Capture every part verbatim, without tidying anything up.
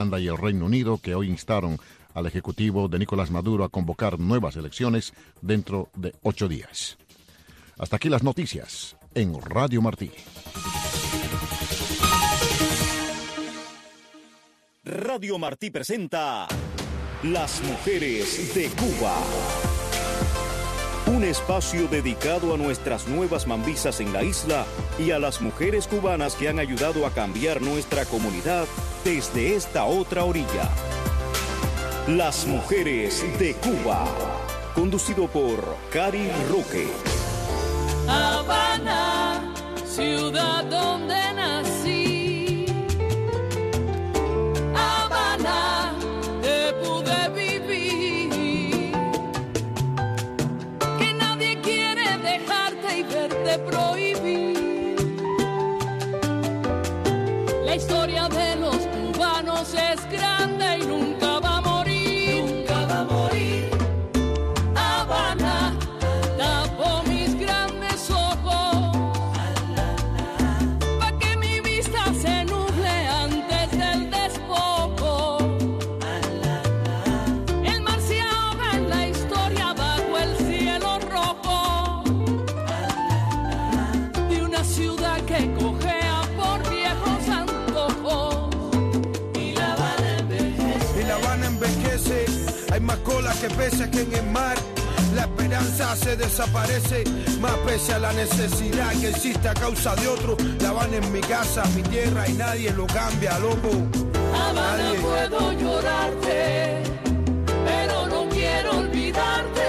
y el Reino Unido, que hoy instaron al ejecutivo de Nicolás Maduro a convocar nuevas elecciones dentro de ocho días. Hasta aquí las noticias en Radio Martí. Radio Martí presenta Las Mujeres de Cuba. Un espacio dedicado a nuestras nuevas mambisas en la isla y a las mujeres cubanas que han ayudado a cambiar nuestra comunidad desde esta otra orilla. Las Mujeres de Cuba, conducido por Cari Roque. Habana, ciudad donde nací. Habana, te pude vivir. Que nadie quiere dejarte y verte prohibir. La historia de los cubanos es grande y nunca va a morir. Nunca va a morir. Habana, tapo mis grandes ojos, pa' que mi vista se nuble antes del despojo. El mar se ahoga en la historia bajo el cielo rojo de una ciudad que cojea por viejos antojos. Y La Habana envejece. Y La Habana envejece. Hay más cola que peces que en el mar. La esperanza se desaparece, más pese a la necesidad que existe a causa de otro. La Habana es mi casa, mi tierra y nadie lo cambia, loco. Habana, Nadie. puedo llorarte, pero no quiero olvidarte.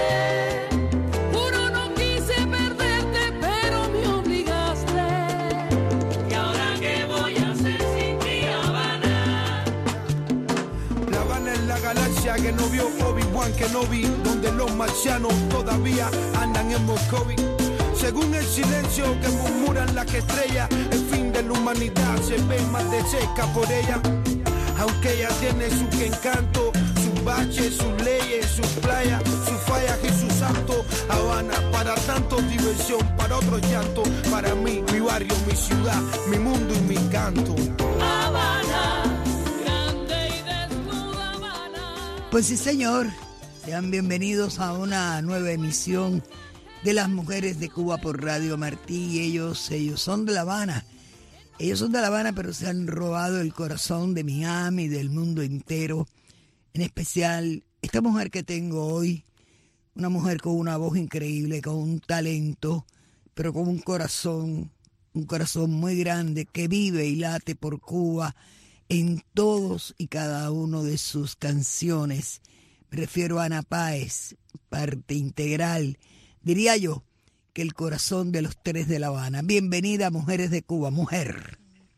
Juro no quise perderte, pero me obligaste. ¿Y ahora qué voy a hacer sin ti, Habana? La Habana es la galaxia que no vio Obi-Wan Kenobi, donde los marcianos todavía andan en Moscovy. Según el silencio que murmuran las estrellas, el fin de la humanidad se ve más de cerca por ella. Aunque ella tiene su encanto, sus baches, sus leyes, sus playas, sus fallas y sus santos. Habana, para tanto diversión, para otros llanto. Para mí, mi barrio, mi ciudad, mi mundo y mi canto. Habana, grande y desnuda Habana. Pues sí, señor. Sean bienvenidos a una nueva emisión de Las Mujeres de Cuba por Radio Martí. Y ellos, ellos son de La Habana. Ellos son de La Habana, pero se han robado el corazón de Miami y del mundo entero. En especial, esta mujer que tengo hoy, una mujer con una voz increíble, con un talento, pero con un corazón, un corazón muy grande que vive y late por Cuba en todos y cada uno de sus canciones. Me refiero a Ana Páez, parte integral, diría yo, que el corazón de los tres de La Habana. Bienvenida, Mujeres de Cuba, mujer.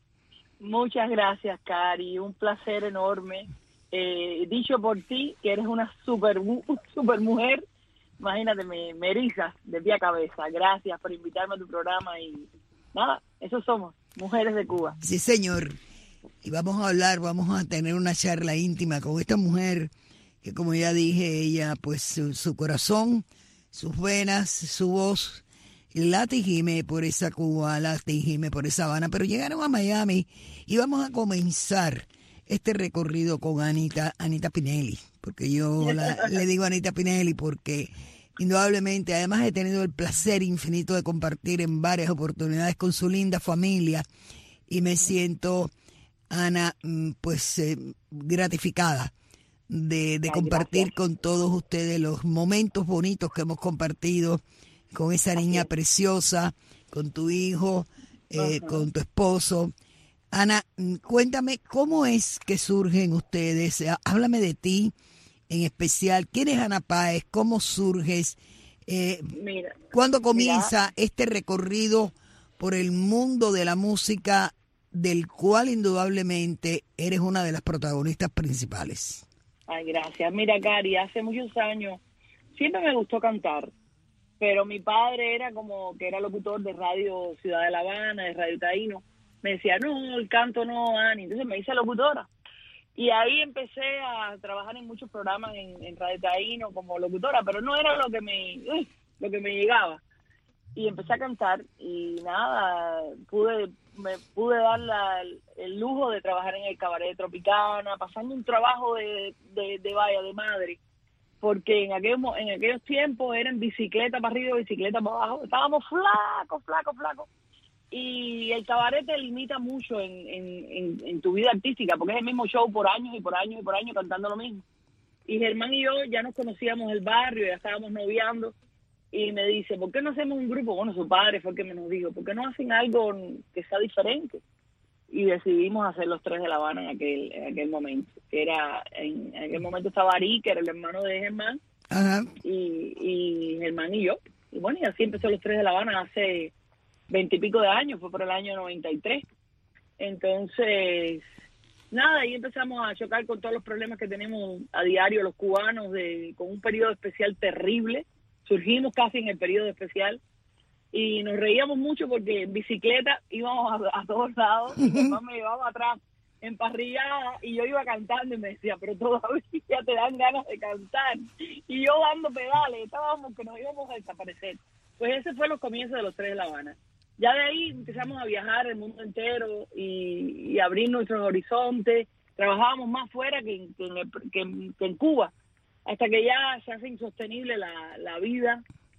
Muchas gracias, Cari, un placer enorme. Eh, dicho por ti, que eres una super, super mujer, imagínate, me, me erizas de pie a cabeza. Gracias por invitarme a tu programa y nada, eso somos, Mujeres de Cuba. Sí, señor. Y vamos a hablar, vamos a tener una charla íntima con esta mujer que, como ya dije, ella, pues su, su corazón, sus venas, su voz, late y gime por esa Cuba, late y gime por esa Habana. Pero llegaron a Miami y vamos a comenzar este recorrido con Anita, Anita Pinelli, porque yo la, le digo Anita Pinelli porque indudablemente, además he tenido el placer infinito de compartir en varias oportunidades con su linda familia y me siento, Ana, pues eh, gratificada de, de Ay, compartir gracias. con todos ustedes los momentos bonitos que hemos compartido con esa niña Así es. preciosa, con tu hijo, eh, Ajá. con tu esposo. Ana, cuéntame, ¿cómo es que surgen ustedes? Háblame de ti en especial. ¿Quién es Ana Páez? ¿Cómo surges? Eh, Mira, ¿Cuándo comienza este recorrido por el mundo de la música, del cual indudablemente eres una de las protagonistas principales? ay, gracias. Mira, Cari, hace muchos años siempre me gustó cantar, pero mi padre era como que era locutor de Radio Ciudad de La Habana, de Radio Taíno. Me decía, no, el canto no, Ani. Entonces me hice locutora. Y ahí empecé a trabajar en muchos programas en, en Radio Taíno como locutora, pero no era lo que me uh, lo que me llegaba. Y empecé a cantar y nada, pude me pude dar la, el, el lujo de trabajar en el Cabaret de Tropicana, pasando un trabajo de, de, de vaya, de madre, porque en aquellos, en aquellos tiempos era en bicicleta para arriba, bicicleta para abajo, estábamos flacos, flacos, flacos, y el cabaret te limita mucho en, en, en, en tu vida artística, porque es el mismo show por años y por años y por años cantando lo mismo. Y Germán y yo ya nos conocíamos el barrio, ya estábamos noviando, y me dice, ¿por qué no hacemos un grupo? Bueno, su padre fue el que me nos dijo, ¿por qué no hacen algo que sea diferente? Y decidimos hacer Los Tres de La Habana en aquel, en aquel momento. Que era, en, en aquel momento estaba Ari, que era el hermano de Germán, Ajá. Y, y Germán y yo. Y bueno, y así empezó Los Tres de La Habana hace veintipico de años, fue por el año noventa y tres. Entonces, nada, ahí empezamos a chocar con todos los problemas que tenemos a diario los cubanos, de con un periodo especial terrible. Surgimos casi en el periodo especial y nos reíamos mucho porque en bicicleta íbamos a, a todos lados, mi mamá me llevaba atrás en parrillada y yo iba cantando y me decía, pero todavía te dan ganas de cantar, y yo dando pedales, estábamos que nos íbamos a desaparecer. Pues ese fue los comienzos de Los Tres de La Habana. Ya de ahí empezamos a viajar el mundo entero y, y abrir nuestros horizontes. Trabajábamos más fuera que en, que en, el, que en, que en Cuba, hasta que ya se hace insostenible la, la vida,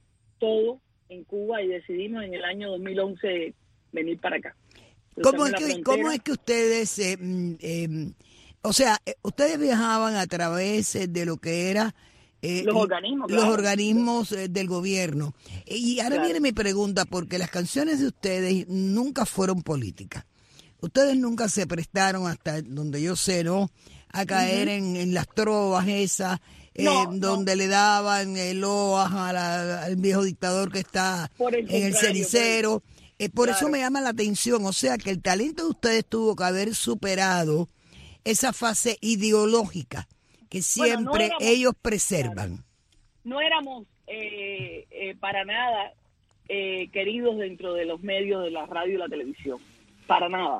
todo en Cuba, y decidimos en el año dos mil once venir para acá. ¿Cómo es, que, ¿Cómo es que ustedes, eh, eh, o sea, ustedes viajaban a través de lo que era eh, los organismos, los claro. organismos eh, del gobierno? Y ahora Claro. viene mi pregunta, porque las canciones de ustedes nunca fueron políticas. Ustedes nunca se prestaron, hasta donde yo sé, ¿no?, a caer uh-huh. en, en las trovas esas, eh, no, donde no. le daban el loas a la, al viejo dictador que está el en el cenicero. Por, eh, por claro. eso me llama la atención, o sea, que el talento de ustedes tuvo que haber superado esa fase ideológica que siempre bueno, no éramos, ellos preservan. Claro. No éramos eh, eh, para nada eh, queridos dentro de los medios de la radio y la televisión, para nada.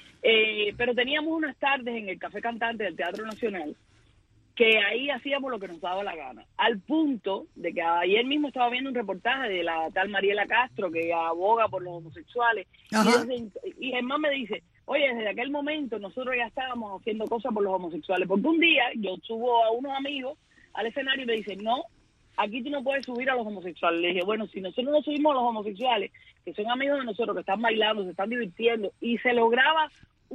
Eh, pero teníamos unas tardes en el Café Cantante del Teatro Nacional que ahí hacíamos lo que nos daba la gana, al punto de que ayer mismo estaba viendo un reportaje de la tal Mariela Castro, que aboga por los homosexuales, Ajá. y, desde, y Germán me dice, oye, desde aquel momento nosotros ya estábamos haciendo cosas por los homosexuales, porque un día yo subo a unos amigos al escenario y me dicen, no, aquí tú no puedes subir a los homosexuales. Le dije, bueno, si nosotros no subimos a los homosexuales, que son amigos de nosotros, que están bailando, se están divirtiendo, y se lograba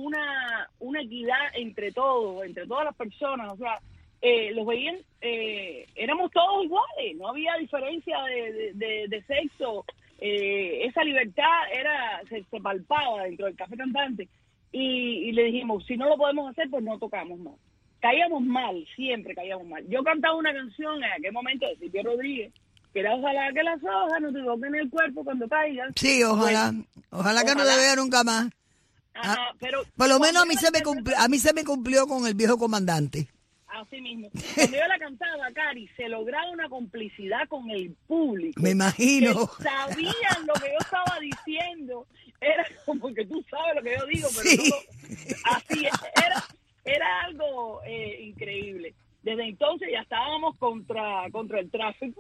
una una equidad entre todos, entre todas las personas, o sea, eh, los veían, eh, éramos todos iguales, no había diferencia de, de, de, de sexo, eh, esa libertad era se, se palpaba dentro del Café Cantante, y, y le dijimos, si no lo podemos hacer, pues no tocamos más. Caíamos mal, siempre caíamos mal. Yo cantaba una canción en aquel momento de Silvio Rodríguez, que era ojalá que las hojas no te toquen el cuerpo cuando caigan. Sí, ojalá, pues, ojalá que ojalá. no te vean nunca más. Ajá, ah, pero por lo menos a mí se me cumplió, a mí se me cumplió con el viejo comandante. Así mismo. Cuando yo la cantaba, Cari, se lograba una complicidad con el público. Me imagino. Que sabían lo que yo estaba diciendo. Era como que tú sabes lo que yo digo, pero sí. no, así era, era algo eh, increíble. Desde entonces ya estábamos contra contra el tráfico,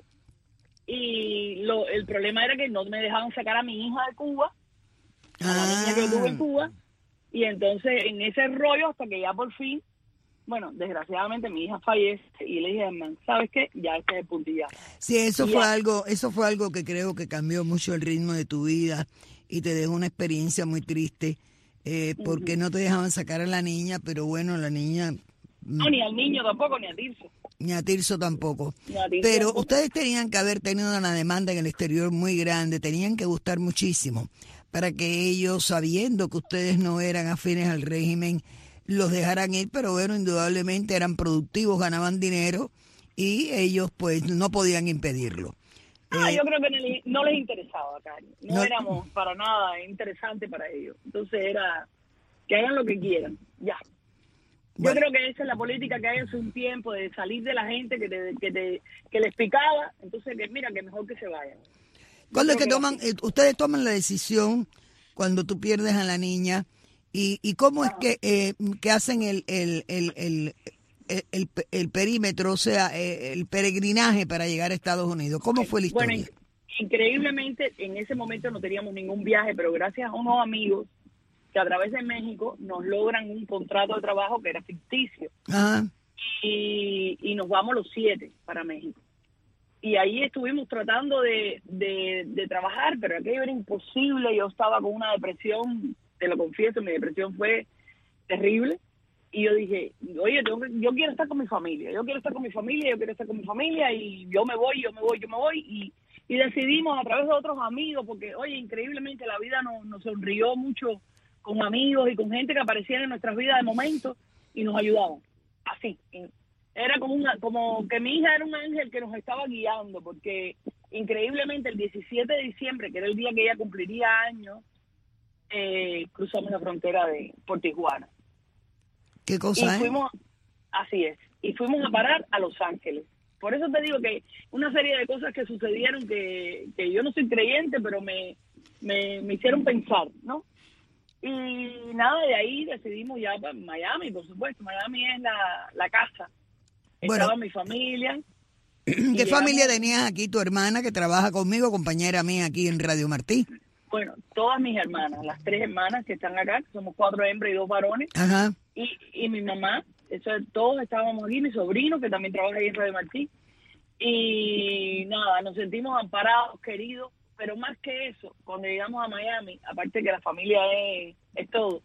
y lo, el problema era que no me dejaban sacar a mi hija de Cuba, a la ah. niña que yo tuve en Cuba, y entonces en ese rollo hasta que ya por fin, bueno, desgraciadamente mi hija fallece, y le dije, hermano, ¿sabes qué? Ya este es el puntillazo. Sí, eso y fue ya. algo, eso fue algo que creo que cambió mucho el ritmo de tu vida y te dejó una experiencia muy triste, eh, porque uh-huh. no te dejaban sacar a la niña, pero bueno, la niña... No, ni al niño tampoco, ni a Tirso. Ni a Tirso tampoco. Ni a Tirso pero tampoco. Ustedes tenían que haber tenido una demanda en el exterior muy grande, tenían que gustar muchísimo para que ellos, sabiendo que ustedes no eran afines al régimen, los dejaran ir, pero bueno, indudablemente eran productivos, ganaban dinero y ellos pues no podían impedirlo. Ah, eh, yo creo que no les, no les interesaba, Cari. No, no éramos para nada interesante para ellos. Entonces era que hagan lo que quieran, ya. Yo bueno. creo que esa es la política que hay hace un tiempo, de salir de la gente que te, que te que les picaba, entonces que mira, que mejor que se vayan. ¿Cuándo es que, que toman, eh, ustedes toman la decisión cuando tú pierdes a la niña? ¿Y, y cómo es que, eh, que hacen el, el, el, el, el, el, el perímetro, o sea, el peregrinaje para llegar a Estados Unidos? ¿Cómo fue la historia? Bueno, increíblemente, en ese momento no teníamos ningún viaje, pero gracias a unos amigos que a través de México nos logran un contrato de trabajo que era ficticio. Ajá. Y, y nos vamos los siete para México. Y ahí estuvimos tratando de, de, de trabajar, pero aquello era imposible. Yo estaba con una depresión, te lo confieso, mi depresión fue terrible. Y yo dije, oye, tengo que, yo quiero estar con mi familia, yo quiero estar con mi familia, yo quiero estar con mi familia, y yo me voy, yo me voy, yo me voy. Y, y decidimos a través de otros amigos, porque, oye, increíblemente la vida nos, nos sonrió mucho con amigos y con gente que aparecía en nuestras vidas de momento y nos ayudaban. Así. Era como una, como que mi hija era un ángel que nos estaba guiando, porque increíblemente el diecisiete de diciembre, que era el día que ella cumpliría años, eh, cruzamos la frontera de por Tijuana. ¿Qué cosa y fuimos, eh? Así es, y fuimos a parar a Los Ángeles. Por eso te digo que una serie de cosas que sucedieron que, que yo no soy creyente, pero me, me, me hicieron pensar, ¿no? Y nada, de ahí decidimos ya para Miami, por supuesto. Miami es la, la casa. Bueno, estaba mi familia. ¿Qué llegamos, familia tenías aquí? Tu hermana que trabaja conmigo, compañera mía aquí en Radio Martí. Bueno, todas mis hermanas, las tres hermanas que están acá, que somos cuatro hembras y dos varones. Ajá. Y, y mi mamá, eso, todos estábamos aquí, mi sobrino que también trabaja ahí en Radio Martí. Y nada, nos sentimos amparados, queridos, pero más que eso, cuando llegamos a Miami, aparte que la familia es, es todo,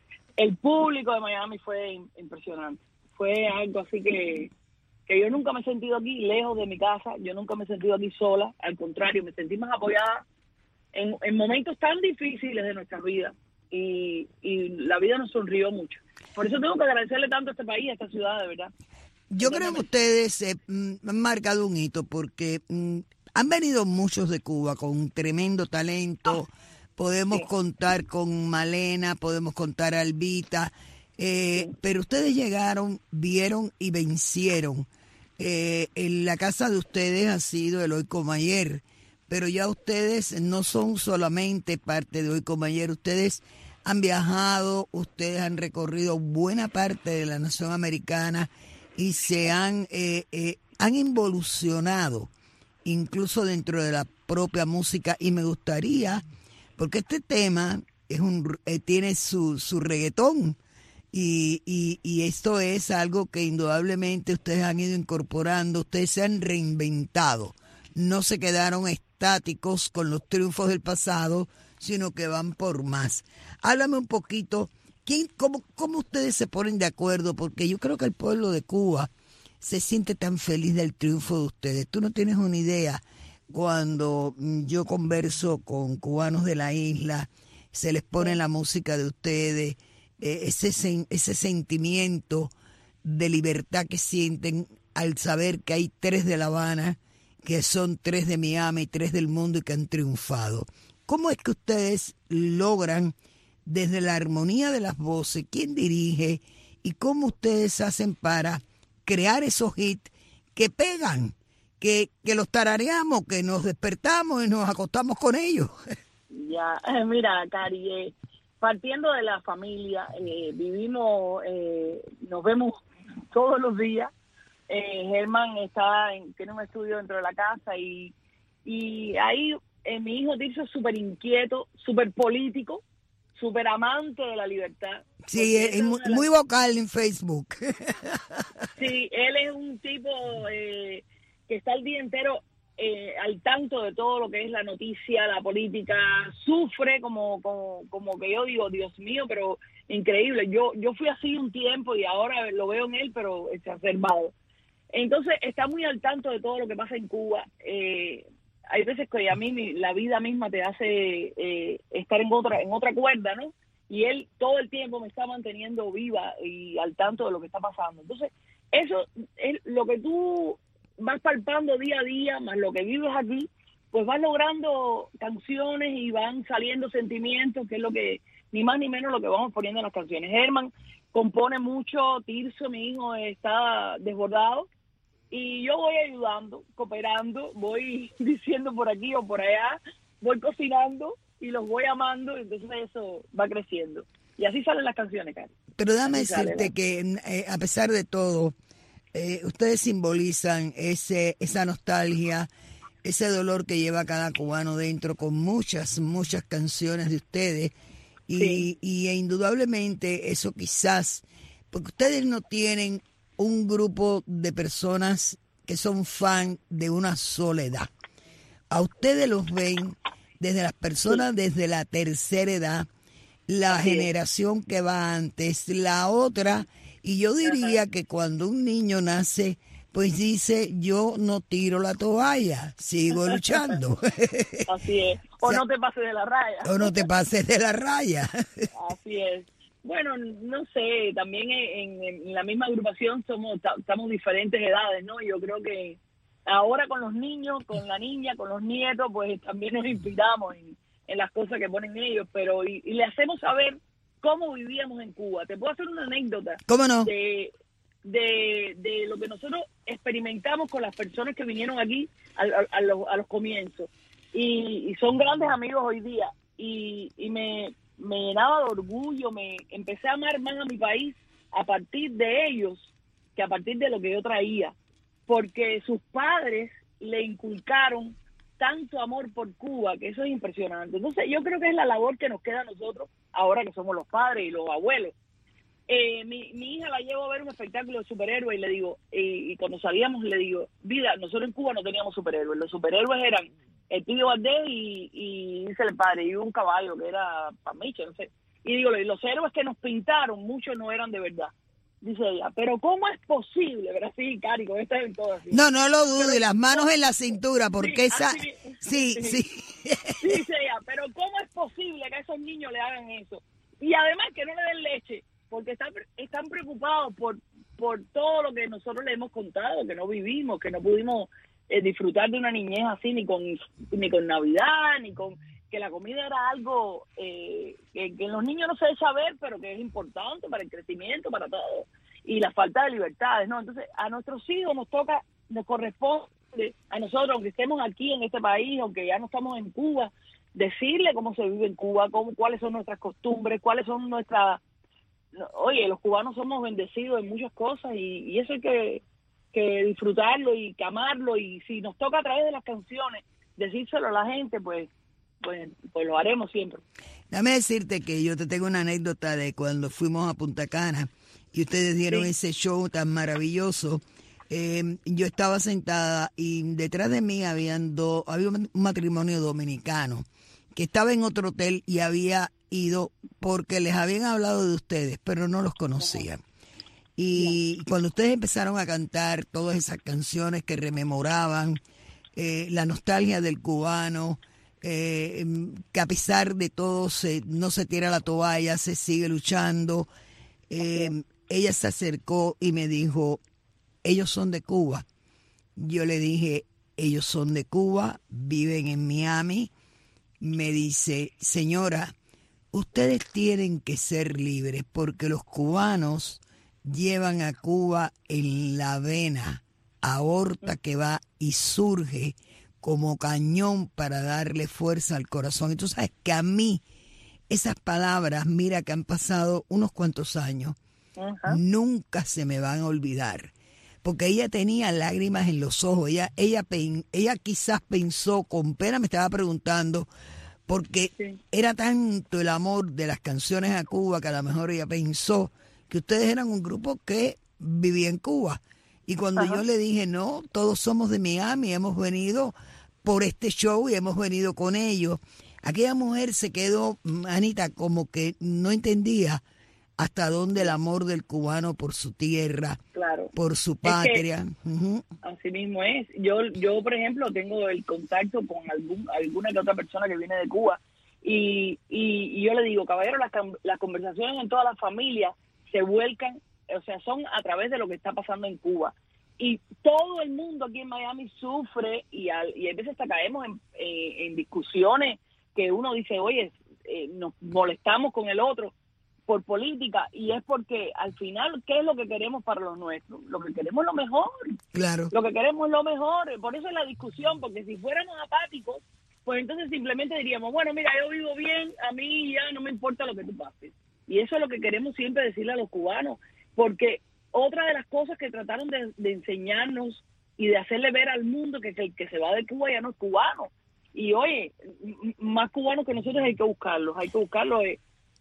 el público de Miami fue impresionante. Fue algo así que, que yo nunca me he sentido aquí lejos de mi casa, yo nunca me he sentido aquí sola, al contrario, me sentí más apoyada en, en momentos tan difíciles de nuestras vidas, y, y la vida nos sonrió mucho. Por eso tengo que agradecerle tanto a este país, a esta ciudad, de verdad. Yo Entonces, creo que ustedes eh, han marcado un hito porque mm, han venido muchos de Cuba con un tremendo talento. Ah, podemos sí. contar con Malena, podemos contar a Albita, eh, sí. pero ustedes llegaron, vieron y vencieron. Eh, en la casa de ustedes ha sido el Hoy Comayer, pero ya ustedes no son solamente parte de Hoy Comayer, ustedes han viajado, ustedes han recorrido buena parte de la nación americana y se han, eh, eh, han involucionado incluso dentro de la propia música. Y me gustaría, porque este tema es un eh, tiene su, su reggaetón y, y, y esto es algo que indudablemente ustedes han ido incorporando, ustedes se han reinventado, no se quedaron estáticos con los triunfos del pasado, sino que van por más. Háblame un poquito, ¿quién, cómo, cómo ustedes se ponen de acuerdo? Porque yo creo que el pueblo de Cuba se siente tan feliz del triunfo de ustedes. Tú no tienes una idea. Cuando yo converso con cubanos de la isla, se les pone la música de ustedes, eh, ese, ese sentimiento de libertad que sienten al saber que hay tres de La Habana, que son tres de Miami, tres del mundo y que han triunfado. ¿Cómo es que ustedes logran, desde la armonía de las voces, quién dirige y cómo ustedes hacen para crear esos hits que pegan, que, que los tarareamos, que nos despertamos y nos acostamos con ellos? Ya, eh, mira, Cari, eh, partiendo de la familia, eh, vivimos, eh, nos vemos todos los días. Eh, Germán está en, tiene un estudio dentro de la casa y, y ahí eh, mi hijo Tirso es súper inquieto, súper político, súper amante de la libertad. Sí, es, es muy, las... muy vocal en Facebook. Sí, él es un tipo eh, que está el día entero eh, al tanto de todo lo que es la noticia, la política, sufre como, como, como que yo digo, Dios mío, pero increíble. Yo, yo fui así un tiempo y ahora lo veo en él, pero exacerbado. Entonces está muy al tanto de todo lo que pasa en Cuba. Eh, hay veces que a mí mi, la vida misma te hace eh, estar en otra en otra cuerda, ¿no? Y él todo el tiempo me está manteniendo viva y al tanto de lo que está pasando. Entonces eso es lo que tú vas palpando día a día, más lo que vives aquí, pues vas logrando canciones y van saliendo sentimientos, que es lo que, ni más ni menos lo que vamos poniendo en las canciones. Germán compone mucho, Tirso, mi hijo, está desbordado. Y yo voy ayudando, cooperando, voy diciendo por aquí o por allá, voy cocinando y los voy amando, entonces eso va creciendo. Y así salen las canciones, Cari. Pero déjame decirte sale, que eh, a pesar de todo, eh, ustedes simbolizan ese esa nostalgia, ese dolor que lleva cada cubano dentro con muchas, muchas canciones de ustedes. Y, Sí. y indudablemente eso quizás, porque ustedes no tienen un grupo de personas que son fan de una sola edad. A ustedes los ven desde las personas desde la tercera edad, la Así es. generación que va antes, la otra, y yo diría que cuando un niño nace, pues dice, yo no tiro la toalla, sigo luchando. Así es. O, O sea, no te pases de la raya. O no te pases de la raya. Así es. Bueno, no sé, también en, en la misma agrupación somos estamos diferentes edades, ¿no? Yo creo que ahora con los niños, con la niña, con los nietos, pues también nos inspiramos en, en las cosas que ponen ellos, pero y, y le hacemos saber cómo vivíamos en Cuba. Te puedo hacer una anécdota. ¿Cómo no? De, de, de lo que nosotros experimentamos con las personas que vinieron aquí a, a, a, los, a los comienzos. Y, y son grandes amigos hoy día. Y, y me, me llenaba de orgullo, me empecé a amar más a mi país a partir de ellos que a partir de lo que yo traía. Porque sus padres le inculcaron tanto amor por Cuba, que eso es impresionante. Entonces yo creo que es la labor que nos queda a nosotros, ahora que somos los padres y los abuelos. Eh, mi, mi hija la llevo a ver un espectáculo de superhéroes y le digo, y, y cuando salíamos le digo, vida, nosotros en Cuba no teníamos superhéroes, los superhéroes eran el Tío Valdés y, y dice el padre, y un caballo que era Pamiche, no sé. Y digo, los héroes que nos pintaron, muchos no eran de verdad. Dice ella, pero ¿cómo es posible? Pero sí, Cari, con esta en todo así. No, no lo dudo, Pero- y las manos en la cintura, porque Sí, esa... así- Sí, sí. Dice ella, pero ¿cómo es posible que a esos niños le hagan eso? Y además que no le den leche, porque están, están preocupados por, por todo lo que nosotros le hemos contado, que no vivimos, que no pudimos eh, disfrutar de una niñez así, ni con, ni con Navidad, ni con... que la comida era algo eh, que, que los niños no se echa a ver, pero que es importante para el crecimiento, para todo, y la falta de libertades, ¿no? Entonces, a nuestros hijos nos toca, nos corresponde a nosotros, aunque estemos aquí en este país, aunque ya no estamos en Cuba, decirle cómo se vive en Cuba, cómo, cuáles son nuestras costumbres, cuáles son nuestras... Oye, los cubanos somos bendecidos en muchas cosas y, y eso hay que, que disfrutarlo y que amarlo, y si nos toca a través de las canciones decírselo a la gente, pues Pues, pues lo haremos siempre. Dame decirte que yo te tengo una anécdota de cuando fuimos a Punta Cana y ustedes dieron Sí. ese show tan maravilloso. Eh, yo estaba sentada y detrás de mí habían dos, había un matrimonio dominicano que estaba en otro hotel y había ido porque les habían hablado de ustedes, pero no los conocían. Y cuando ustedes empezaron a cantar todas esas canciones que rememoraban eh, la nostalgia del cubano, eh, que a pesar de todo se, no se tira la toalla, se sigue luchando, eh, ella se acercó y me dijo, ellos son de Cuba. Yo le dije, ellos son de Cuba, viven en Miami. Me dice, señora, ustedes tienen que ser libres porque los cubanos llevan a Cuba en la vena, aorta que va y surge como cañón para darle fuerza al corazón. Y tú sabes que a mí esas palabras, mira que han pasado unos cuantos años, Ajá. nunca se me van a olvidar. Porque ella tenía lágrimas en los ojos, ella, ella, pen- ella quizás pensó, con pena me estaba preguntando, porque Sí. era tanto el amor de las canciones a Cuba que a lo mejor ella pensó que ustedes eran un grupo que vivía en Cuba. Y cuando Ajá. yo le dije, no, todos somos de Miami, hemos venido por este show y hemos venido con ellos, aquella mujer se quedó, Anita, como que no entendía hasta dónde el amor del cubano por su tierra, Claro. por su que- patria. Ujú. Así mismo es. Yo, yo por ejemplo, tengo el contacto con algún, alguna que otra persona que viene de Cuba y, y, y yo le digo, caballero, las, cam- las conversaciones en todas las familias se vuelcan, o sea, son a través de lo que está pasando en Cuba. Y todo el mundo aquí en Miami sufre y, al, y a veces hasta caemos en, en, en discusiones que uno dice, oye, eh, nos molestamos con el otro por política, y es porque al final, ¿qué es lo que queremos para los nuestros? Lo que queremos es lo mejor. Claro. Lo que queremos es lo mejor, por eso es la discusión, porque si fuéramos apáticos, pues entonces simplemente diríamos, bueno, mira, yo vivo bien, a mí ya no me importa lo que tú pases. Y eso es lo que queremos siempre decirle a los cubanos, porque otra de las cosas que trataron de, de enseñarnos y de hacerle ver al mundo que, que el que se va de Cuba ya no es cubano. Y oye, m- más cubanos que nosotros hay que buscarlos, hay que buscarlos. Eh,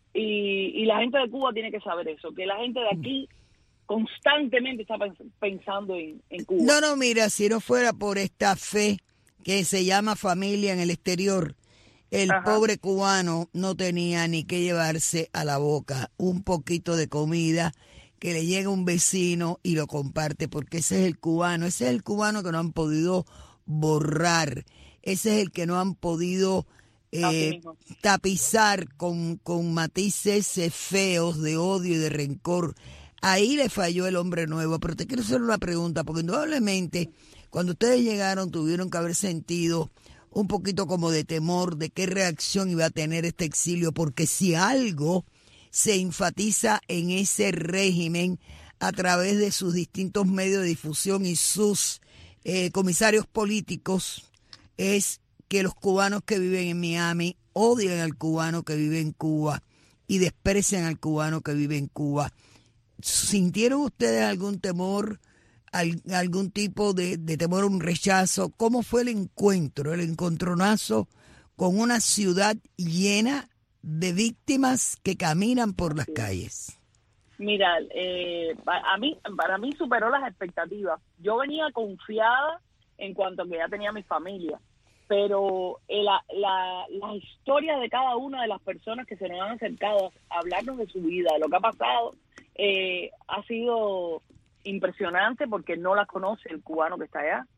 Y, y la gente de Cuba tiene que saber eso, que la gente de aquí constantemente está pensando en, en Cuba. No, no, mira, si no fuera por esta fe que se llama familia en el exterior, el Ajá. pobre cubano no tenía ni que llevarse a la boca un poquito de comida que le llega un vecino y lo comparte, porque ese es el cubano, ese es el cubano que no han podido borrar, ese es el que no han podido eh, tapizar con, con matices eh, feos de odio y de rencor. Ahí le falló el hombre nuevo. Pero te quiero hacer una pregunta, porque indudablemente cuando ustedes llegaron tuvieron que haber sentido un poquito como de temor de qué reacción iba a tener este exilio, porque si algo se enfatiza en ese régimen a través de sus distintos medios de difusión y sus eh, comisarios políticos, es que los cubanos que viven en Miami odian al cubano que vive en Cuba y desprecian al cubano que vive en Cuba. ¿Sintieron ustedes algún temor, algún tipo de, de temor, un rechazo? ¿Cómo fue el encuentro, el encontronazo con una ciudad llena de víctimas que caminan por las calles? Mira, eh, a mí, para mí superó las expectativas. Yo venía confiada en cuanto a que ya tenía mi familia, pero la, la, la historia de cada una de las personas que se nos han acercado a hablarnos de su vida, de lo que ha pasado, eh, ha sido impresionante porque no las conoce el cubano que está allá.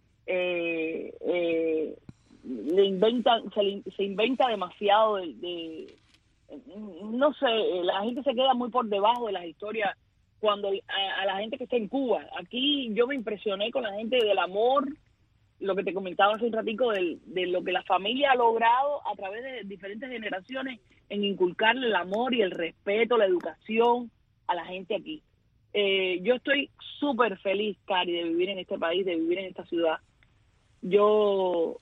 Eh, eh, le inventan, se, le, se inventa demasiado de, de, no sé, la gente se queda muy por debajo de las historias cuando a, a la gente que está en Cuba. Aquí yo me impresioné con la gente del amor, lo que te comentaba hace un ratico, de, de lo que la familia ha logrado a través de diferentes generaciones en inculcarle el amor y el respeto, la educación a la gente aquí. Eh, yo estoy súper feliz, Cari, de vivir en este país, de vivir en esta ciudad. Yo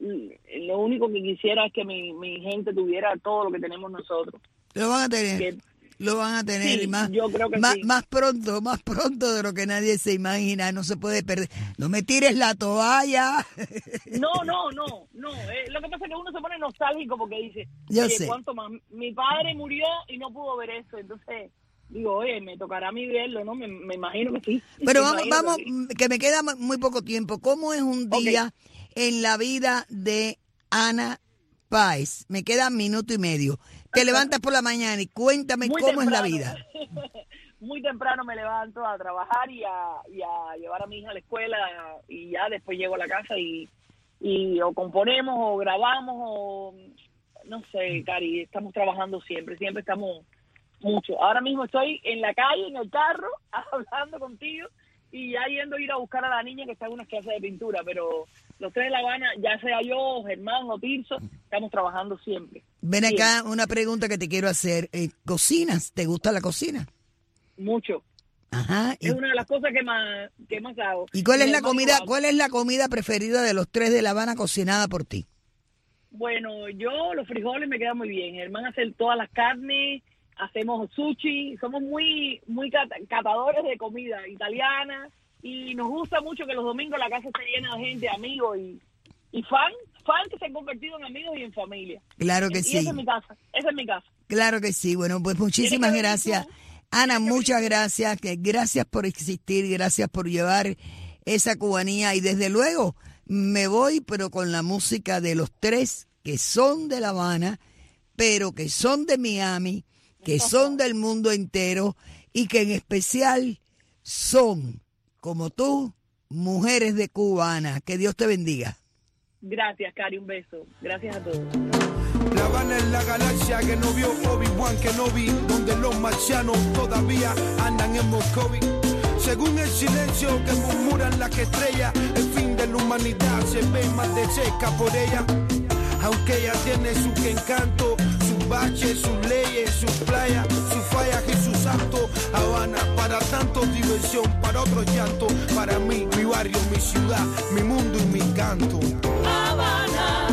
lo único que quisiera es que mi, mi gente tuviera todo lo que tenemos nosotros. Lo van a tener, que, lo van a tener, sí, y más, yo creo que más, sí. más pronto, más pronto de lo que nadie se imagina. No se puede perder. No me tires la toalla. No, no, no, no. Eh, lo que pasa es que uno se pone nostálgico porque dice, yo oye, sé. ¿cuánto más? Mi padre murió y no pudo ver eso, entonces digo, oye, me tocará a mí verlo, ¿no? Me, me imagino que sí. Pero me vamos, vamos, que, sí. que me queda muy poco tiempo. ¿Cómo es un día okay. en la vida de Ana Páez? Me queda un minuto y medio. Te levantas por la mañana y cuéntame muy cómo temprano. Es la vida. Muy temprano me levanto a trabajar y a, y a llevar a mi hija a la escuela y ya después llego a la casa y, y o componemos o grabamos o no sé, Cari, estamos trabajando siempre, siempre estamos mucho. Ahora mismo estoy en la calle, en el carro, hablando contigo y ya yendo a ir a buscar a la niña que está en unas clases de pintura, pero los tres de La Habana, ya sea yo, Germán o Tirso, estamos trabajando siempre. Ven acá, sí. Una pregunta que te quiero hacer. Eh, ¿Cocinas? ¿Te gusta la cocina? Mucho. Ajá. Es una de las cosas que más que más hago. ¿Y cuál es la comida, cuál es la comida preferida de los tres de La Habana cocinada por ti? Bueno, yo los frijoles me quedan muy bien. Germán hace todas las carnes, hacemos sushi, somos muy muy catadores de comida italiana y nos gusta mucho que los domingos la casa esté llena de gente, amigos y, y fan, fan que se han convertido en amigos y en familia. Claro que y, sí. Y esa es mi casa, esa es mi casa. Claro que sí. Bueno, pues muchísimas gracias. Ana, muchas gracias. Que gracias por existir, gracias por llevar esa cubanía y desde luego me voy, pero con la música de los tres que son de La Habana, pero que son de Miami, que son del mundo entero y que en especial son, como tú, mujeres de Cuba, Ana. Que Dios te bendiga. Gracias, Cari, un beso. Gracias a todos. La Habana es la galaxia que no vio Obi-Wan Kenobi, donde los marcianos todavía andan en Moscovy. Según el silencio que murmuran las estrellas, el fin de la humanidad se ve más de cerca por ella. Aunque ella tiene su encanto, sus baches, sus leyes, sus playas, sus fallas y sus santos. Habana, para tanto diversión, para otros llanto. Para mí, mi barrio, mi ciudad, mi mundo y mi canto. Habana.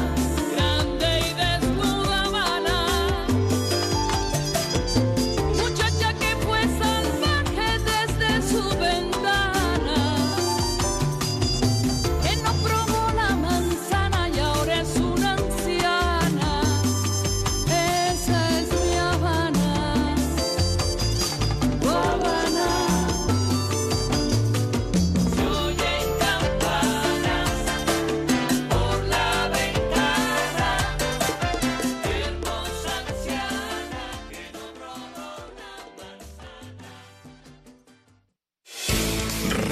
Esa es mi Habana.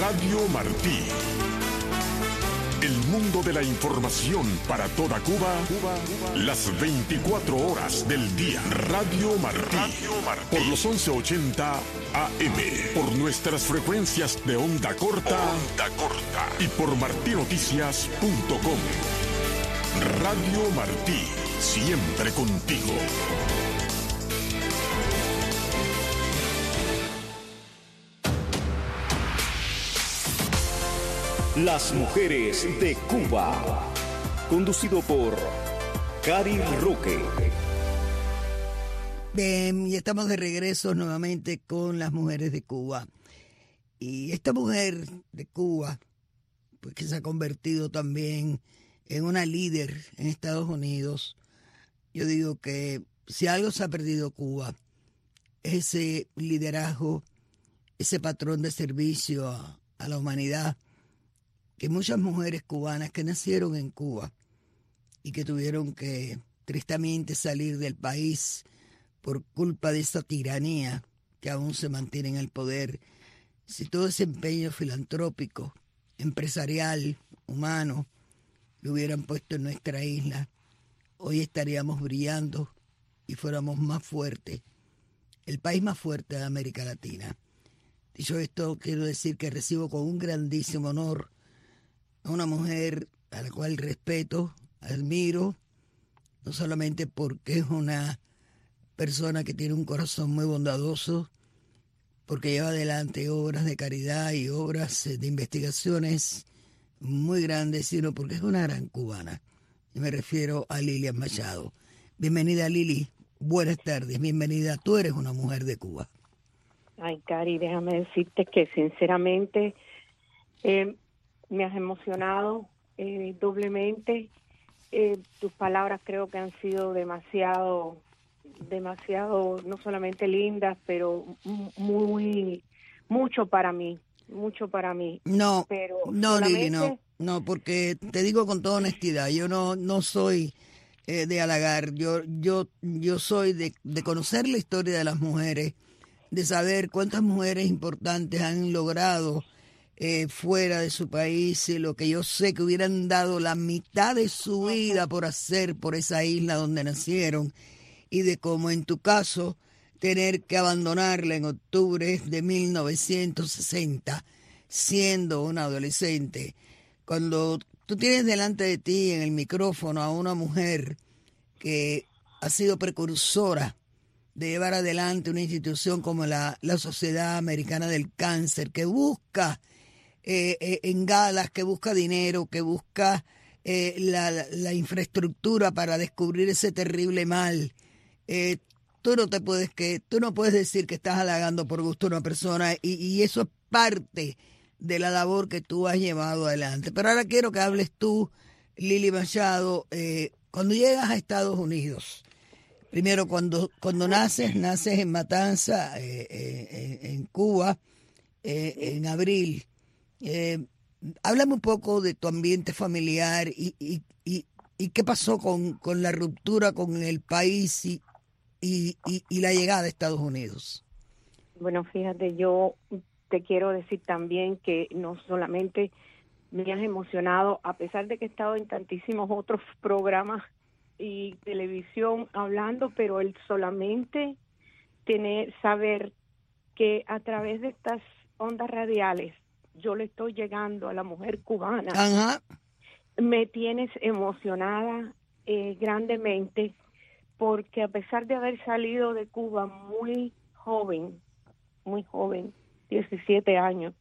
Radio Martí. El mundo de la información para toda Cuba, Cuba, Cuba. Las veinticuatro horas del día. Radio Martí. Radio Martí. Por los once ochenta A M. Por nuestras frecuencias de onda corta. Onda corta. Y por martí noticias punto com. Radio Martí. Siempre contigo. Las mujeres de Cuba. Conducido por Cari Roque. Bien, y estamos de regreso nuevamente con las mujeres de Cuba. Y esta mujer de Cuba, pues que se ha convertido también en una líder en Estados Unidos, yo digo que si algo se ha perdido Cuba, ese liderazgo, ese patrón de servicio a, a la humanidad, que muchas mujeres cubanas que nacieron en Cuba y que tuvieron que tristemente salir del país por culpa de esa tiranía que aún se mantiene en el poder, si todo ese empeño filantrópico, empresarial, humano, lo hubieran puesto en nuestra isla, hoy estaríamos brillando y fuéramos más fuertes, el país más fuerte de América Latina. Dicho esto, quiero decir que recibo con un grandísimo honor a una mujer a la cual respeto, admiro, no solamente porque es una persona que tiene un corazón muy bondadoso, porque lleva adelante obras de caridad y obras de investigaciones muy grandes, sino porque es una gran cubana. Y me refiero a Lilian Machado. Bienvenida, Lili. Buenas tardes. Bienvenida. Tú eres una mujer de Cuba. Ay, Cari, déjame decirte que sinceramente eh, me has emocionado eh, doblemente. Eh, tus palabras creo que han sido demasiado, demasiado, no solamente lindas, pero muy, mucho para mí, mucho para mí. No, pero no, solamente... Lili, no, no, porque te digo con toda honestidad, yo no, no soy eh, de halagar, yo, yo, yo soy de, de conocer la historia de las mujeres, de saber cuántas mujeres importantes han logrado Eh, fuera de su país, y lo que yo sé que hubieran dado la mitad de su vida por hacer por esa isla donde nacieron, y de cómo en tu caso tener que abandonarla en octubre de mil novecientos sesenta siendo una adolescente, cuando tú tienes delante de ti en el micrófono a una mujer que ha sido precursora de llevar adelante una institución como la, la Sociedad Americana del Cáncer, que busca Eh, eh, en galas, que busca dinero, que busca eh, la, la, la infraestructura para descubrir ese terrible mal. Eh, tú no te puedes que tú no puedes decir que estás halagando por gusto a una persona, y, y eso es parte de la labor que tú has llevado adelante. Pero ahora quiero que hables tú, Lili Machado, eh, cuando llegas a Estados Unidos. Primero, cuando cuando naces, naces en Matanza, eh, eh, en Cuba, eh, en abril. Eh, háblame un poco de tu ambiente familiar y, y, y, y qué pasó con, con la ruptura con el país y, y, y, y la llegada a Estados Unidos. Bueno, fíjate, yo te quiero decir también que no solamente me has emocionado, a pesar de que he estado en tantísimos otros programas y televisión hablando, pero el solamente tener, saber que a través de estas ondas radiales yo le estoy llegando a la mujer cubana. Ajá. Me tienes emocionada eh, grandemente, porque a pesar de haber salido de Cuba muy joven, muy joven, diecisiete años,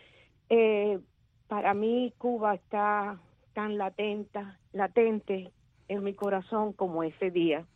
eh, para mí Cuba está tan latente, latente en mi corazón como ese día.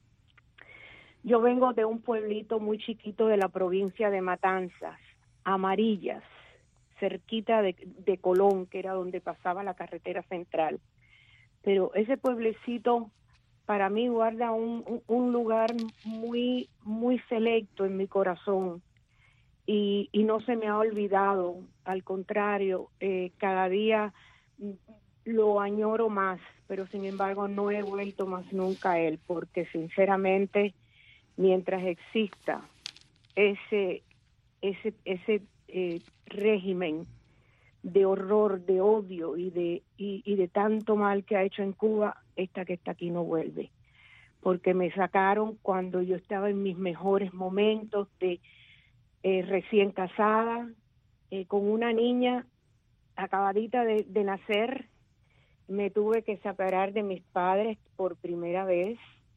Yo vengo de un pueblito muy chiquito de la provincia de Matanzas, Amarillas, cerquita de, de Colón, que era donde pasaba la carretera central. Pero ese pueblecito para mí guarda un, un, un lugar muy, muy selecto en mi corazón, y, y no se me ha olvidado. Al contrario, eh, cada día lo añoro más, pero sin embargo no he vuelto más nunca a él, porque sinceramente, mientras exista ese, ese, ese eh, régimen de horror, de odio y de, y, y de tanto mal que ha hecho en Cuba, esta que está aquí no vuelve. Porque me sacaron cuando yo estaba en mis mejores momentos de eh, recién casada, eh, con una niña acabadita de, de nacer. Me tuve que separar de mis padres por primera vez